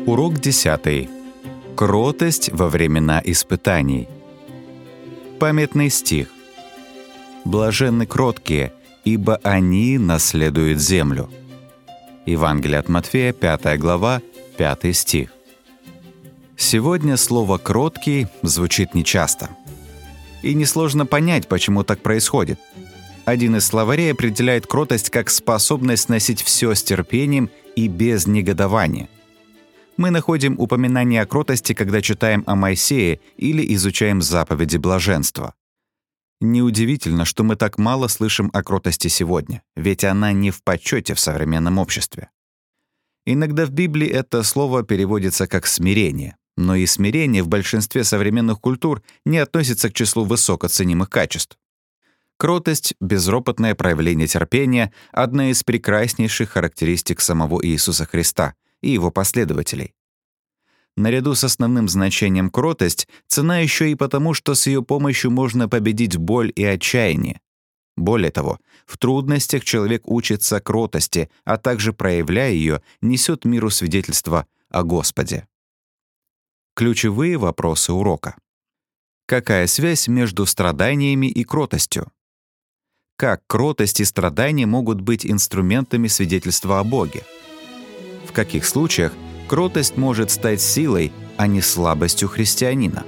Урок 10. Кротость во времена испытаний. Памятный стих. «Блаженны кроткие, ибо они наследуют землю». Евангелие от Матфея, 5 глава, 5 стих. Сегодня слово «кроткий» звучит нечасто. И несложно понять, почему так происходит. Один из словарей определяет кротость как способность носить все с терпением и без негодования. Мы находим упоминание о кротости, когда читаем о Моисее или изучаем заповеди блаженства. Неудивительно, что мы так мало слышим о кротости сегодня, ведь она не в почете в современном обществе. Иногда в Библии это слово переводится как «смирение», но и смирение в большинстве современных культур не относится к числу высокоценимых качеств. Кротость, безропотное проявление терпения — одна из прекраснейших характеристик самого Иисуса Христа и его последователей. Наряду с основным значением кротость, цена еще и потому, что с ее помощью можно победить боль и отчаяние. Более того, в трудностях человек учится кротости, а также, проявляя ее, несет миру свидетельство о Господе. Ключевые вопросы урока. Какая связь между страданиями и кротостью? Как кротость и страдания могут быть инструментами свидетельства о Боге? В каких случаях кротость может стать силой, а не слабостью христианина?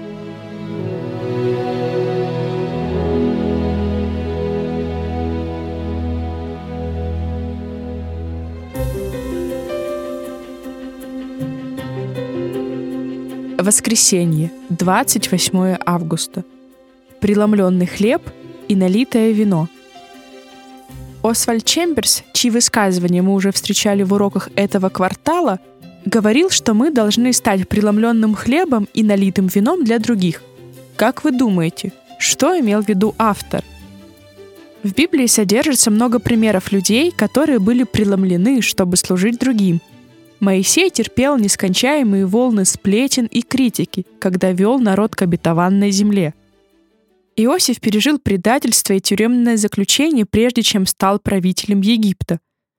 Воскресенье, 28 августа. Преломленный хлеб и налитое вино. Освальд Чемберс, чьи высказывания мы уже встречали в уроках этого квартала, говорил, что мы должны стать преломленным хлебом и налитым вином для других. Как вы думаете, что имел в виду автор? В Библии содержится много примеров людей, которые были преломлены, чтобы служить другим. Моисей терпел нескончаемые волны сплетен и критики, когда вел народ к обетованной земле. Иосиф пережил предательство и тюремное заключение, прежде чем стал правителем Египта.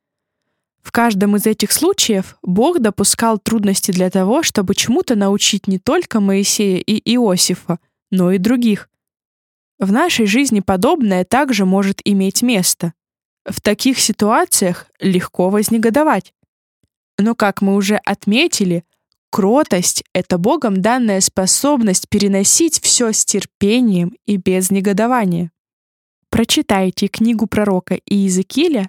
В каждом из этих случаев Бог допускал трудности для того, чтобы чему-то научить не только Моисея и Иосифа, но и других. В нашей жизни подобное также может иметь место. В таких ситуациях легко вознегодовать. Но, как мы уже отметили, кротость — это Богом данная способность переносить все с терпением и без негодования. Прочитайте книгу пророка Иезекииля,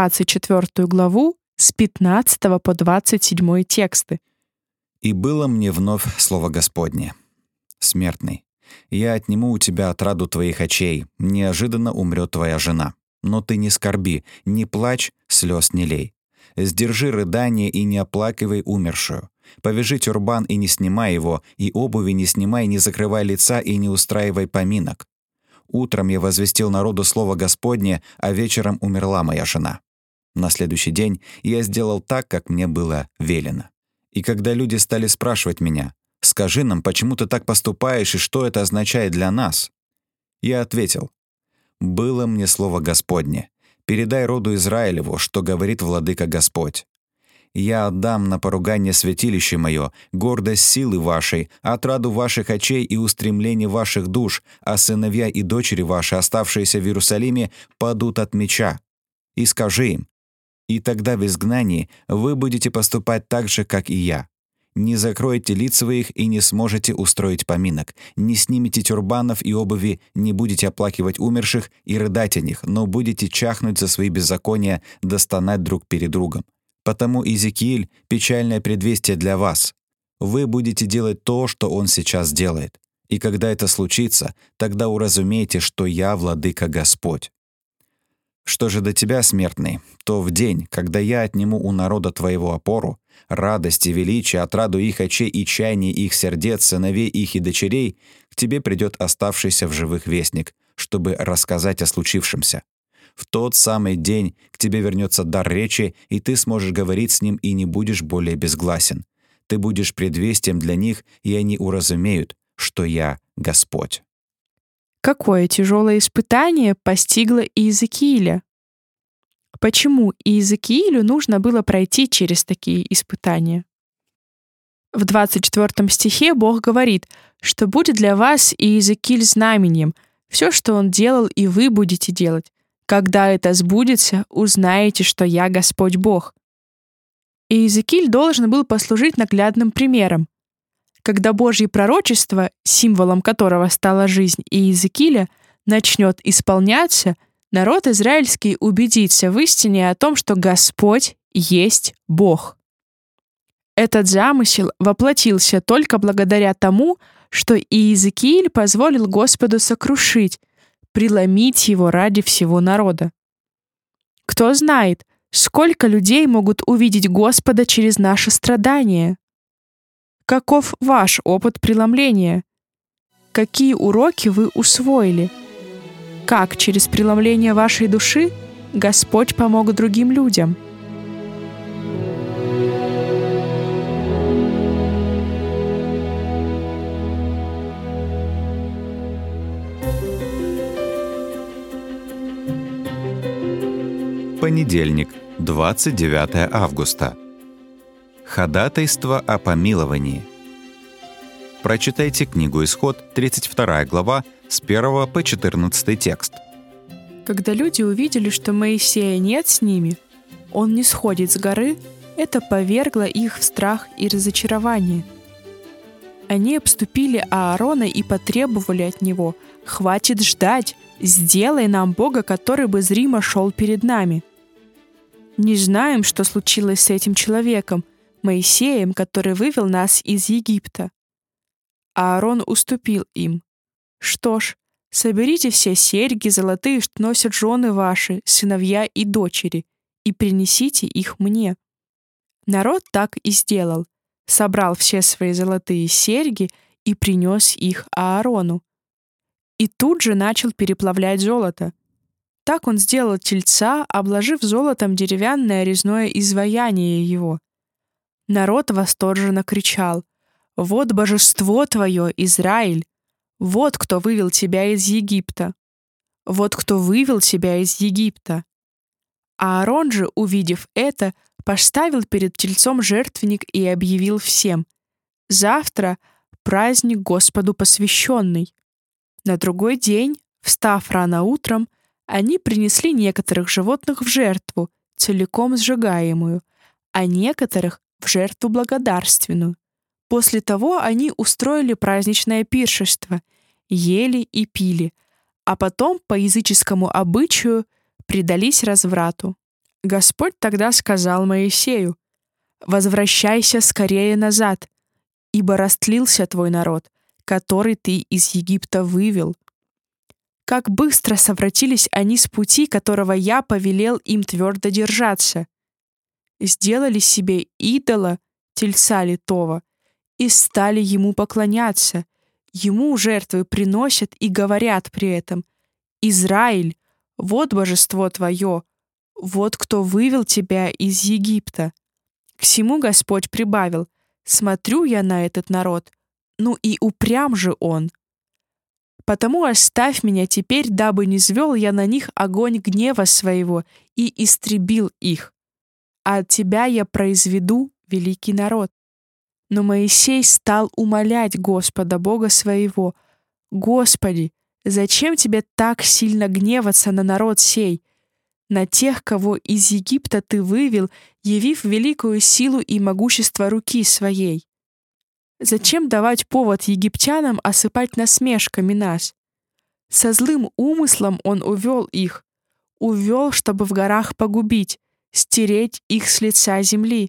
24 главу, с 15 по 27 тексты. «И было мне вновь слово Господне: смертный, я отниму у тебя отраду твоих очей, неожиданно умрет твоя жена. Но ты не скорби, не плачь, слез не лей. Сдержи рыдание и не оплакивай умершую. Повяжи тюрбан и не снимай его, и обуви не снимай, не закрывай лица и не устраивай поминок. Утром я возвестил народу слово Господне, а вечером умерла моя жена. На следующий день я сделал так, как мне было велено. И когда люди стали спрашивать меня: «Скажи нам, почему ты так поступаешь и что это означает для нас?» Я ответил: «Было мне слово Господне. Передай роду Израилеву, что говорит владыка Господь. Я отдам на поругание святилище мое, гордость силы вашей, отраду ваших очей и устремление ваших душ, а сыновья и дочери ваши, оставшиеся в Иерусалиме, падут от меча. И скажи им: и тогда в изгнании вы будете поступать так же, как и я. Не закроете лиц своих и не сможете устроить поминок, не снимете тюрбанов и обуви, не будете оплакивать умерших и рыдать о них, но будете чахнуть за свои беззакония, да стонать друг перед другом. Потому Иезекииль — печальное предвестие для вас. Вы будете делать то, что он сейчас делает. И когда это случится, тогда уразумейте, что я владыка Господь. Что же до тебя, смертный, то в день, когда я отниму у народа твоего опору, радость и величие, отраду их очей и чаяние их сердец, сыновей их и дочерей, к тебе придет оставшийся в живых вестник, чтобы рассказать о случившемся. В тот самый день к тебе вернется дар речи, и ты сможешь говорить с ним и не будешь более безгласен. Ты будешь предвестием для них, и они уразумеют, что я Господь». Какое тяжелое испытание постигло Иезекииля? Почему Иезекиилю нужно было пройти через такие испытания? В 24 стихе Бог говорит, что будет для вас Иезекииль знаменем, все, что он делал, и вы будете делать. Когда это сбудется, узнаете, что я Господь Бог. Иезекииль должен был послужить наглядным примером. Когда Божье пророчество, символом которого стала жизнь Иезекииля, начнет исполняться, народ израильский убедится в истине о том, что Господь есть Бог. Этот замысел воплотился только благодаря тому, что Иезекииль позволил Господу сокрушить, преломить его ради всего народа. Кто знает, сколько людей могут увидеть Господа через наши страдания? Каков ваш опыт преломления? Какие уроки вы усвоили? Как через преломление вашей души Господь помог другим людям? Понедельник, 29 августа. Ходатайство о помиловании. Прочитайте книгу «Исход», 32 глава, с 1 по 14 текст. Когда люди увидели, что Моисея нет с ними, он не сходит с горы, это повергло их в страх и разочарование. Они обступили Аарона и потребовали от него: «Хватит ждать, сделай нам Бога, который бы зримо шел перед нами». Не знаем, что случилось с этим человеком, Моисеем, который вывел нас из Египта. Аарон уступил им. Что ж, соберите все серьги золотые, что носят жены ваши, сыновья и дочери, и принесите их мне. Народ так и сделал. Собрал все свои золотые серьги и принес их Аарону. И тут же начал переплавлять золото. Так он сделал тельца, обложив золотом деревянное резное изваяние его. Народ восторженно кричал: «Вот божество твое, Израиль! Вот кто вывел тебя из Египта! Вот кто вывел тебя из Египта!» Аарон же, увидев это, поставил перед тельцом жертвенник и объявил всем: «Завтра праздник Господу посвященный». На другой день, встав рано утром, они принесли некоторых животных в жертву, целиком сжигаемую, а некоторых в жертву благодарственную. После того они устроили праздничное пиршество, ели и пили, а потом по языческому обычаю предались разврату. Господь тогда сказал Моисею: «Возвращайся скорее назад, ибо растлился твой народ, который ты из Египта вывел». Как быстро совратились они с пути, которого я повелел им твердо держаться. Сделали себе идола, тельца литого, и стали ему поклоняться. Ему жертвы приносят и говорят при этом: «Израиль, вот божество твое, вот кто вывел тебя из Египта». К всему Господь прибавил: «Смотрю я на этот народ, ну и упрям же он. Потому оставь меня теперь, дабы не звел я на них огонь гнева своего и истребил их. А от тебя я произведу великий народ». Но Моисей стал умолять Господа Бога своего: «Господи, зачем тебе так сильно гневаться на народ сей, на тех, кого из Египта ты вывел, явив великую силу и могущество руки своей? Зачем давать повод египтянам осыпать насмешками нас? Со злым умыслом он увел их, увел, чтобы в горах погубить, стереть их с лица земли.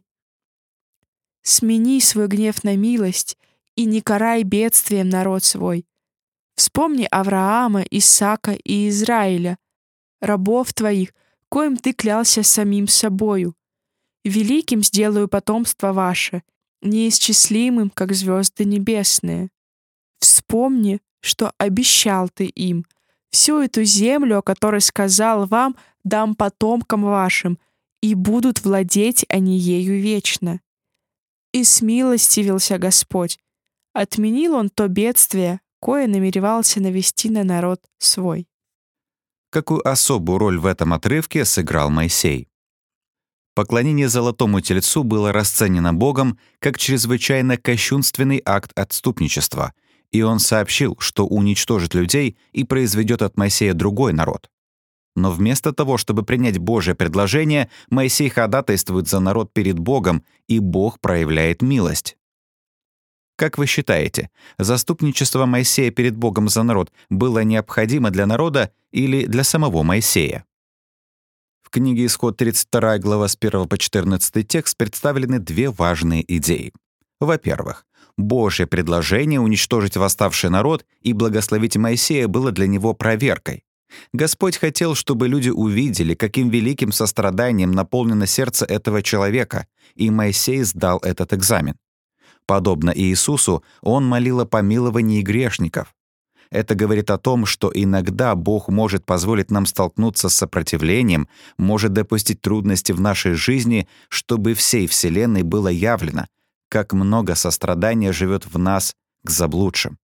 Смени свой гнев на милость и не карай бедствием народ свой. Вспомни Авраама, Исаака и Израиля, рабов твоих, коим ты клялся самим собою. Великим сделаю потомство ваше, неисчислимым, как звезды небесные. Вспомни, что обещал ты им. Всю эту землю, о которой сказал вам, дам потомкам вашим, и будут владеть они ею вечно. И смилостивился Господь. Отменил он то бедствие, кое намеревался навести на народ свой. Какую особую роль в этом отрывке сыграл Моисей? Поклонение золотому тельцу было расценено Богом как чрезвычайно кощунственный акт отступничества, и он сообщил, что уничтожит людей и произведет от Моисея другой народ. Но вместо того, чтобы принять Божье предложение, Моисей ходатайствует за народ перед Богом, и Бог проявляет милость. Как вы считаете, заступничество Моисея перед Богом за народ было необходимо для народа или для самого Моисея? В книге «Исход» 32 глава с 1 по 14 текст представлены две важные идеи. Во-первых, Божье предложение уничтожить восставший народ и благословить Моисея было для него проверкой. Господь хотел, чтобы люди увидели, каким великим состраданием наполнено сердце этого человека, и Моисей сдал этот экзамен. Подобно Иисусу, он молил о помиловании грешников. Это говорит о том, что иногда Бог может позволить нам столкнуться с сопротивлением, может допустить трудности в нашей жизни, чтобы всей Вселенной было явлено, как много сострадания живет в нас к заблудшим.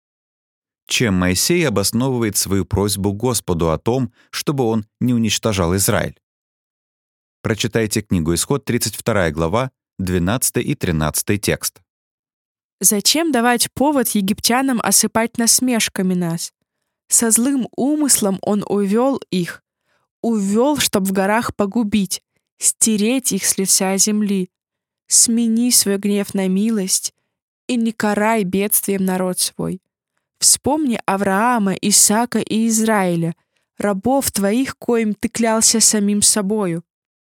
Чем Моисей обосновывает свою просьбу Господу о том, чтобы он не уничтожал Израиль? Прочитайте книгу «Исход», 32 глава, 12 и 13 текст. «Зачем давать повод египтянам осыпать насмешками нас? Со злым умыслом он увел их, увел, чтоб в горах погубить, стереть их с лица земли. Смени свой гнев на милость и не карай бедствием народ свой. Вспомни Авраама, Исаака и Израиля, рабов твоих, коим ты клялся самим собою.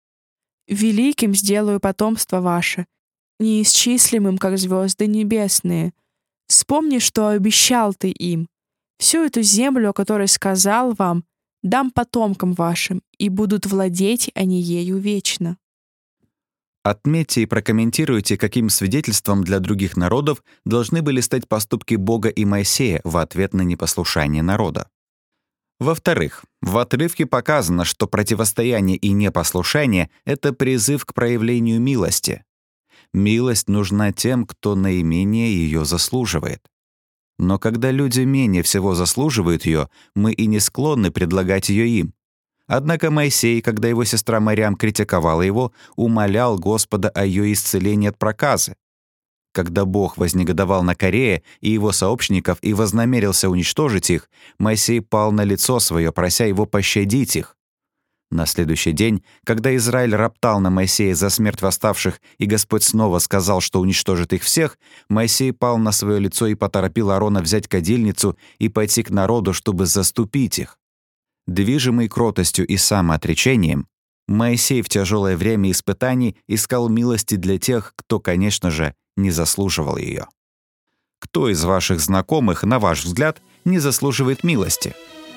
Великим сделаю потомство ваше, неисчислимым, как звезды небесные. Вспомни, что обещал ты им. Всю эту землю, о которой сказал вам, дам потомкам вашим, и будут владеть они ею вечно». Отметьте и прокомментируйте, каким свидетельством для других народов должны были стать поступки Бога и Моисея в ответ на непослушание народа. Во-вторых, в отрывке показано, что противостояние и непослушание — это призыв к проявлению милости. Милость нужна тем, кто наименее ее заслуживает. Но когда люди менее всего заслуживают ее, мы и не склонны предлагать ее им. Однако Моисей, когда его сестра Марьям критиковала его, умолял Господа о ее исцелении от проказы. Когда Бог вознегодовал на Корея и его сообщников и вознамерился уничтожить их, Моисей пал на лицо свое, прося его пощадить их. На следующий день, когда Израиль роптал на Моисея за смерть восставших, и Господь снова сказал, что уничтожит их всех, Моисей пал на свое лицо и поторопил Аарона взять кадильницу и пойти к народу, чтобы заступить их. Движимый кротостью и самоотречением, Моисей в тяжелое время испытаний искал милости для тех, кто, конечно же, не заслуживал ее. Кто из ваших знакомых, на ваш взгляд, не заслуживает милости?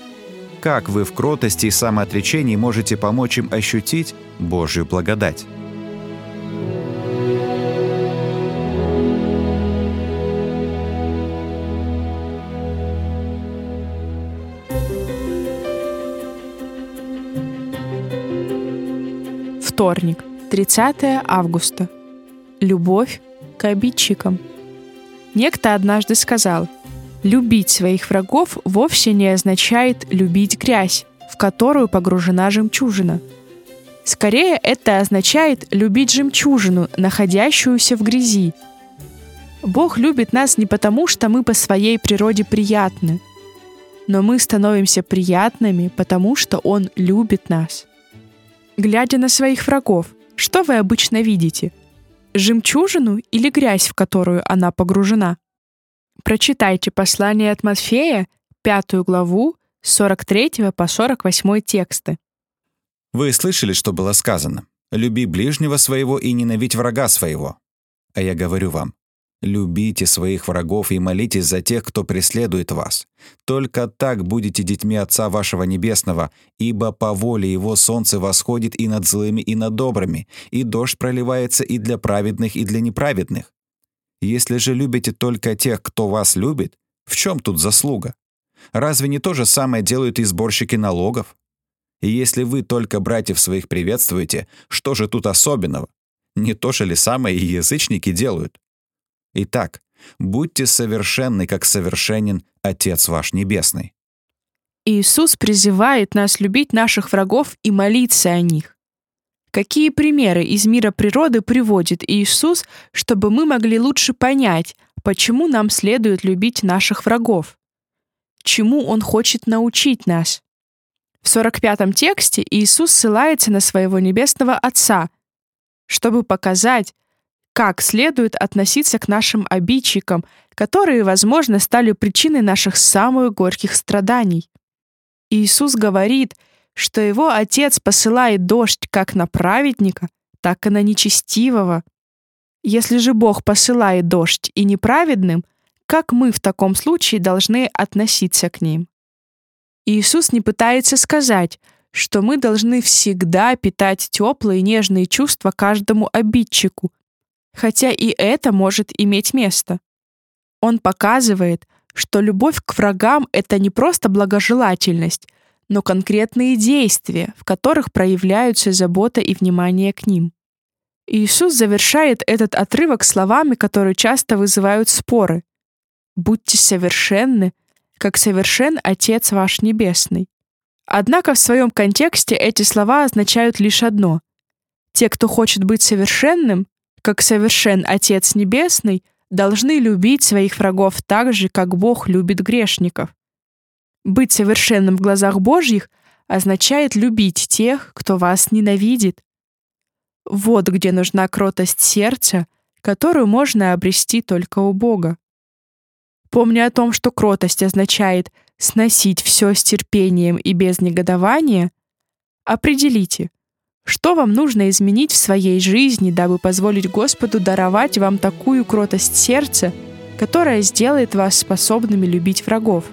Как вы в кротости и самоотречении можете помочь им ощутить Божью благодать? Вторник, 30 августа. Любовь к обидчикам. Некто однажды сказал: «Любить своих врагов вовсе не означает любить грязь, в которую погружена жемчужина. Скорее, это означает любить жемчужину, находящуюся в грязи. Бог любит нас не потому, что мы по своей природе приятны, но мы становимся приятными, потому что Он любит нас». Глядя на своих врагов, что вы обычно видите? Жемчужину или грязь, в которую она погружена? Прочитайте послание от Матфея, 5 главу, с 43 по 48 тексты. Вы слышали, что было сказано? «Люби ближнего своего и ненавидь врага своего». А я говорю вам, любите своих врагов и молитесь за тех, кто преследует вас. Только так будете детьми Отца вашего Небесного, ибо по воле Его солнце восходит и над злыми, и над добрыми, и дождь проливается и для праведных, и для неправедных. Если же любите только тех, кто вас любит, в чем тут заслуга? Разве не то же самое делают и сборщики налогов? И если вы только братьев своих приветствуете, что же тут особенного? Не то же ли самое и язычники делают? Итак, будьте совершенны, как совершенен Отец ваш Небесный. Иисус призывает нас любить наших врагов и молиться о них. Какие примеры из мира природы приводит Иисус, чтобы мы могли лучше понять, почему нам следует любить наших врагов? Чему Он хочет научить нас? В 45-м тексте Иисус ссылается на своего Небесного Отца, чтобы показать, как следует относиться к нашим обидчикам, которые, возможно, стали причиной наших самых горьких страданий. Иисус говорит, что Его Отец посылает дождь как на праведника, так и на нечестивого. Если же Бог посылает дождь и неправедным, как мы в таком случае должны относиться к ним? Иисус не пытается сказать, что мы должны всегда питать теплые и нежные чувства каждому обидчику, хотя и это может иметь место. Он показывает, что любовь к врагам — это не просто благожелательность, но конкретные действия, в которых проявляются забота и внимание к ним. Иисус завершает этот отрывок словами, которые часто вызывают споры. «Будьте совершенны, как совершен Отец ваш Небесный». Однако в своем контексте эти слова означают лишь одно. Те, кто хочет быть совершенным, как совершен Отец Небесный, должны любить своих врагов так же, как Бог любит грешников. Быть совершенным в глазах Божьих означает любить тех, кто вас ненавидит. Вот где нужна кротость сердца, которую можно обрести только у Бога. Помня о том, что кротость означает сносить все с терпением и без негодования, определите, что вам нужно изменить в своей жизни, дабы позволить Господу даровать вам такую кротость сердца, которая сделает вас способными любить врагов.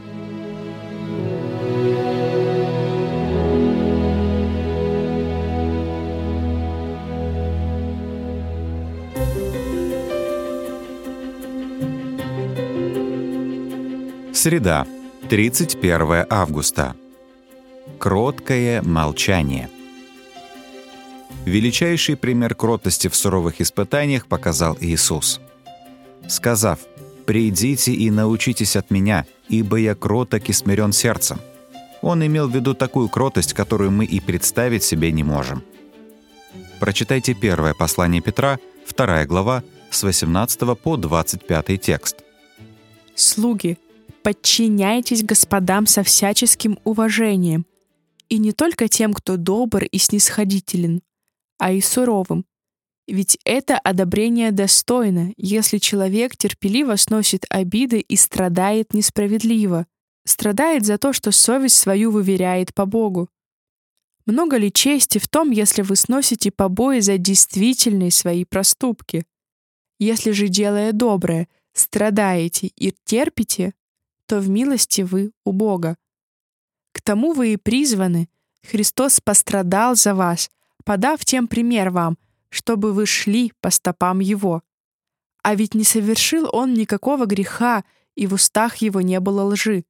Среда, 31 августа. Кроткое молчание. Величайший пример кротости в суровых испытаниях показал Иисус. Сказав: «Придите и научитесь от Меня, ибо Я кроток и смирен сердцем». Он имел в виду такую кротость, которую мы и представить себе не можем. Прочитайте первое послание Петра, 2 глава, с 18 по 25 текст. «Слуги, подчиняйтесь господам со всяческим уважением, и не только тем, кто добр и снисходителен, а и суровым. Ведь это одобрение достойно, если человек терпеливо сносит обиды и страдает несправедливо, страдает за то, что совесть свою выверяет по Богу. Много ли чести в том, если вы сносите побои за действительные свои проступки? Если же, делая доброе, страдаете и терпите, то в милости вы у Бога. К тому вы и призваны. Христос пострадал за вас, подав тем пример вам, чтобы вы шли по стопам Его. А ведь не совершил Он никакого греха, и в устах Его не было лжи.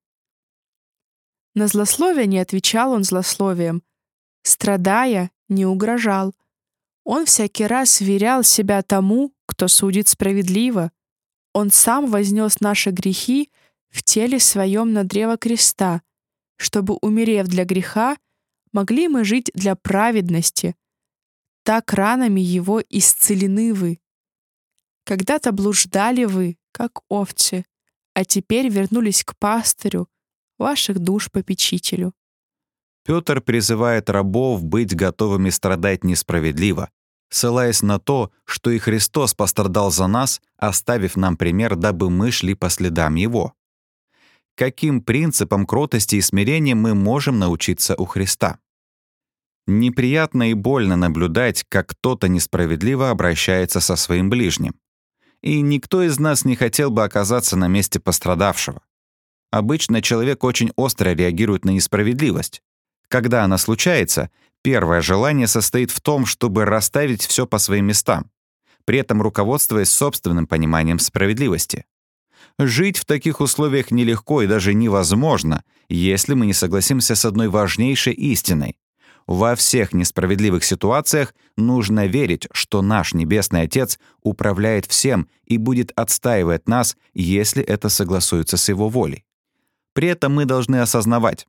На злословие не отвечал Он злословием, страдая, не угрожал. Он всякий раз сверял себя тому, кто судит справедливо. Он сам вознес наши грехи в теле своем на древо креста, чтобы, умерев для греха, могли мы жить для праведности. Так ранами Его исцелены вы. Когда-то блуждали вы, как овцы, а теперь вернулись к пастырю, ваших душ попечителю». Петр призывает рабов быть готовыми страдать несправедливо, ссылаясь на то, что и Христос пострадал за нас, оставив нам пример, дабы мы шли по следам Его. Каким принципам кротости и смирения мы можем научиться у Христа? Неприятно и больно наблюдать, как кто-то несправедливо обращается со своим ближним. И никто из нас не хотел бы оказаться на месте пострадавшего. Обычно человек очень остро реагирует на несправедливость. Когда она случается, первое желание состоит в том, чтобы расставить все по своим местам, при этом руководствуясь собственным пониманием справедливости. Жить в таких условиях нелегко и даже невозможно, если мы не согласимся с одной важнейшей истиной. Во всех несправедливых ситуациях нужно верить, что наш Небесный Отец управляет всем и будет отстаивать нас, если это согласуется с Его волей. При этом мы должны осознавать,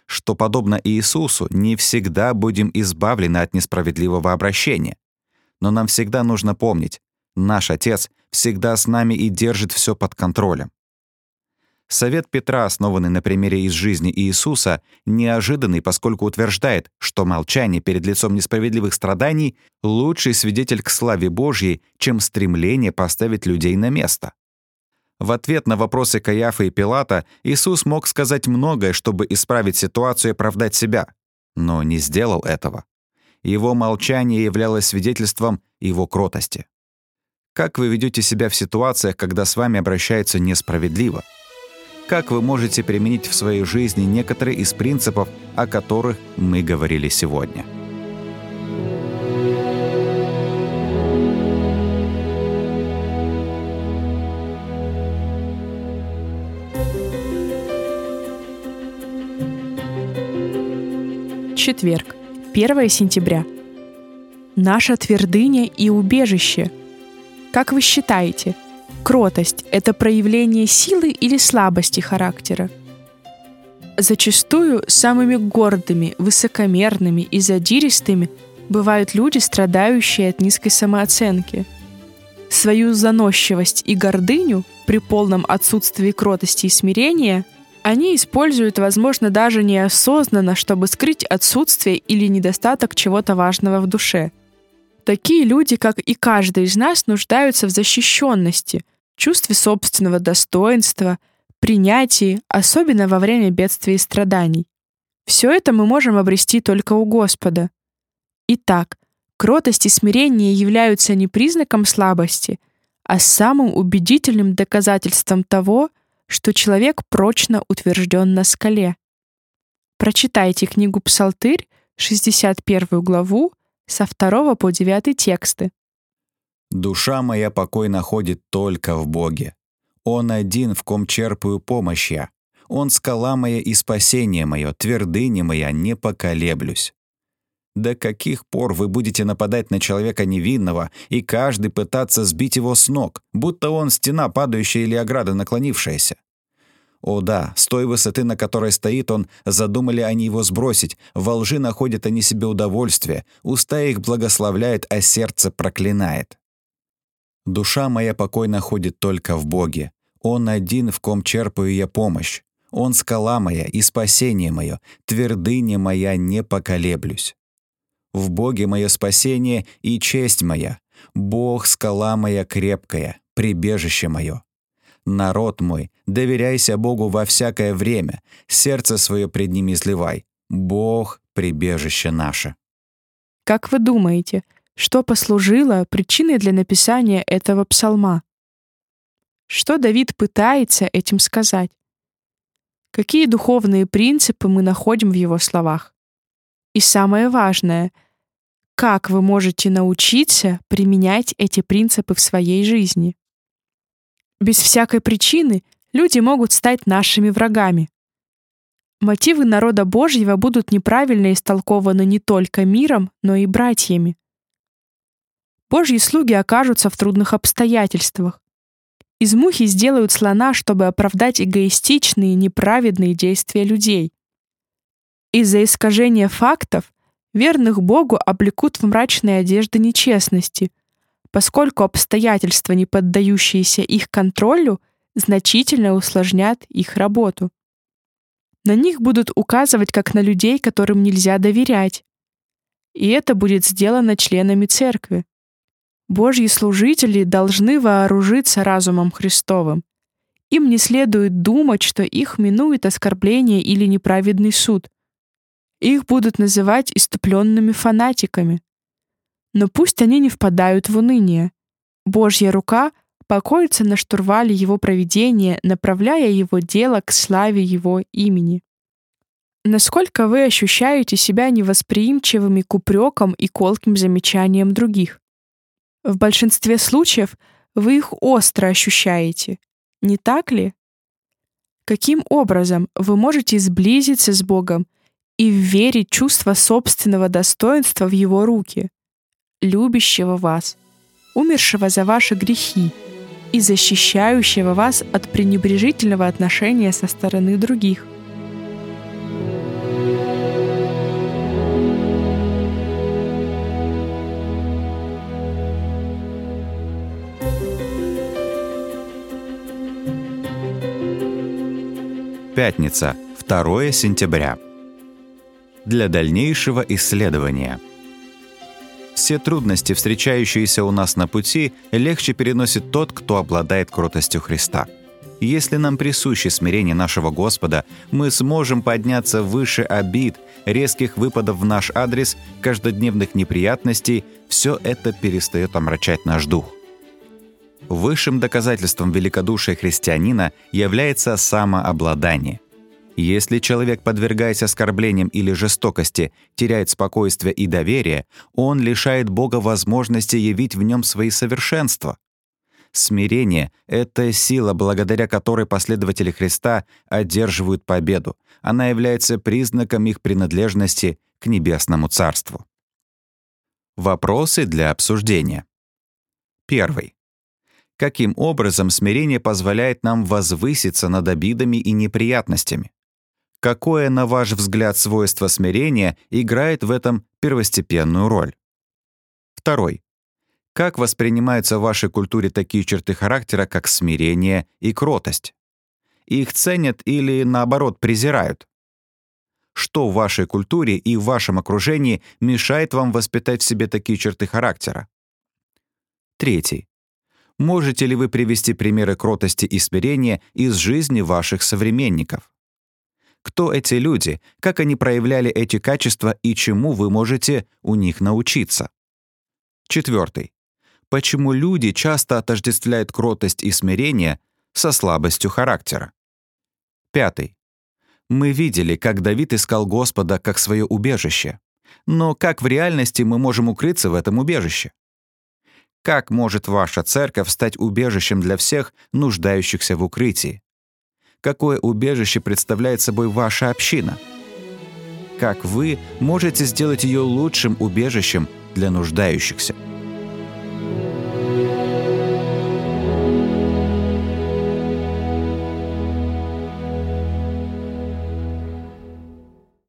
что, подобно Иисусу, не всегда будем избавлены от несправедливого обращения. Но нам всегда нужно помнить, наш Отец всегда с нами и держит все под контролем. Совет Петра, основанный на примере из жизни Иисуса, неожиданный, поскольку утверждает, что молчание перед лицом несправедливых страданий — лучший свидетель к славе Божьей, чем стремление поставить людей на место. В ответ на вопросы Каиафы и Пилата Иисус мог сказать многое, чтобы исправить ситуацию и оправдать себя, но не сделал этого. Его молчание являлось свидетельством его кротости. Как вы ведете себя в ситуациях, когда с вами обращаются несправедливо? Как вы можете применить в своей жизни некоторые из принципов, о которых мы говорили сегодня? Четверг, 1 сентября. Наша твердыня и убежище. Как вы считаете, кротость — это проявление силы или слабости характера? Зачастую самыми гордыми, высокомерными и задиристыми бывают люди, страдающие от низкой самооценки. Свою заносчивость и гордыню при полном отсутствии кротости и смирения они используют, возможно, даже неосознанно, чтобы скрыть отсутствие или недостаток чего-то важного в душе. Такие люди, как и каждый из нас, нуждаются в защищенности, чувстве собственного достоинства, принятии, особенно во время бедствий и страданий. Все это мы можем обрести только у Господа. Итак, кротость и смирение являются не признаком слабости, а самым убедительным доказательством того, что человек прочно утвержден на скале. Прочитайте книгу «Псалтырь», 61 главу, со 2 по 9 тексты. «Душа моя покой находит только в Боге. Он один, в ком черпаю помощь я. Он скала моя и спасение мое, твердыня моя, не поколеблюсь». До каких пор вы будете нападать на человека невинного и каждый пытаться сбить его с ног, будто он стена падающая или ограда наклонившаяся? О да, с той высоты, на которой стоит он, задумали они его сбросить, во лжи находят они себе удовольствие, уста их благословляют, а сердце проклинает. Душа моя покой находит только в Боге. Он один, в ком черпаю я помощь. Он скала моя и спасение мое, твердыня моя, не поколеблюсь. В Боге мое спасение и честь моя. Бог — скала моя крепкая, прибежище мое. Народ мой, доверяйся Богу во всякое время, сердце свое пред ним изливай. Бог — прибежище наше. Как вы думаете, что послужило причиной для написания этого псалма? Что Давид пытается этим сказать? Какие духовные принципы мы находим в его словах? И самое важное, как вы можете научиться применять эти принципы в своей жизни? Без всякой причины люди могут стать нашими врагами. Мотивы народа Божьего будут неправильно истолкованы не только миром, но и братьями. Божьи слуги окажутся в трудных обстоятельствах. Из мухи сделают слона, чтобы оправдать эгоистичные, неправедные действия людей. Из-за искажения фактов верных Богу облекут в мрачные одежды нечестности, поскольку обстоятельства, не поддающиеся их контролю, значительно усложнят их работу. На них будут указывать как на людей, которым нельзя доверять. И это будет сделано членами церкви. Божьи служители должны вооружиться разумом Христовым. Им не следует думать, что их минует оскорбление или неправедный суд. Их будут называть исступленными фанатиками. Но пусть они не впадают в уныние. Божья рука покоится на штурвале его провидения, направляя его дело к славе его имени. Насколько вы ощущаете себя невосприимчивыми к упрекам и колким замечаниям других? В большинстве случаев вы их остро ощущаете, не так ли? Каким образом вы можете сблизиться с Богом и вверить чувство собственного достоинства в Его руки, любящего вас, умершего за ваши грехи и защищающего вас от пренебрежительного отношения со стороны других? Пятница, 2 сентября. Для дальнейшего исследования. Все трудности, встречающиеся у нас на пути, легче переносит тот, кто обладает кротостью Христа. Если нам присуще смирение нашего Господа, мы сможем подняться выше обид, резких выпадов в наш адрес, каждодневных неприятностей. Все это перестает омрачать наш дух. Высшим доказательством великодушия христианина является самообладание. Если человек, подвергаясь оскорблениям или жестокости, теряет спокойствие и доверие, он лишает Бога возможности явить в нем свои совершенства. Смирение — это сила, благодаря которой последователи Христа одерживают победу. Она является признаком их принадлежности к Небесному Царству. Вопросы для обсуждения. Первый. Каким образом смирение позволяет нам возвыситься над обидами и неприятностями? Какое, на ваш взгляд, свойство смирения играет в этом первостепенную роль? Второй. Как воспринимаются в вашей культуре такие черты характера, как смирение и кротость? Их ценят или, наоборот, презирают? Что в вашей культуре и в вашем окружении мешает вам воспитать в себе такие черты характера? Третий. Можете ли вы привести примеры кротости и смирения из жизни ваших современников? Кто эти люди, как они проявляли эти качества и чему вы можете у них научиться? Четвертый. Почему люди часто отождествляют кротость и смирение со слабостью характера? Пятый. Мы видели, как Давид искал Господа как свое убежище. Но как в реальности мы можем укрыться в этом убежище? Как может ваша церковь стать убежищем для всех, нуждающихся в укрытии? Какое убежище представляет собой ваша община? Как вы можете сделать ее лучшим убежищем для нуждающихся?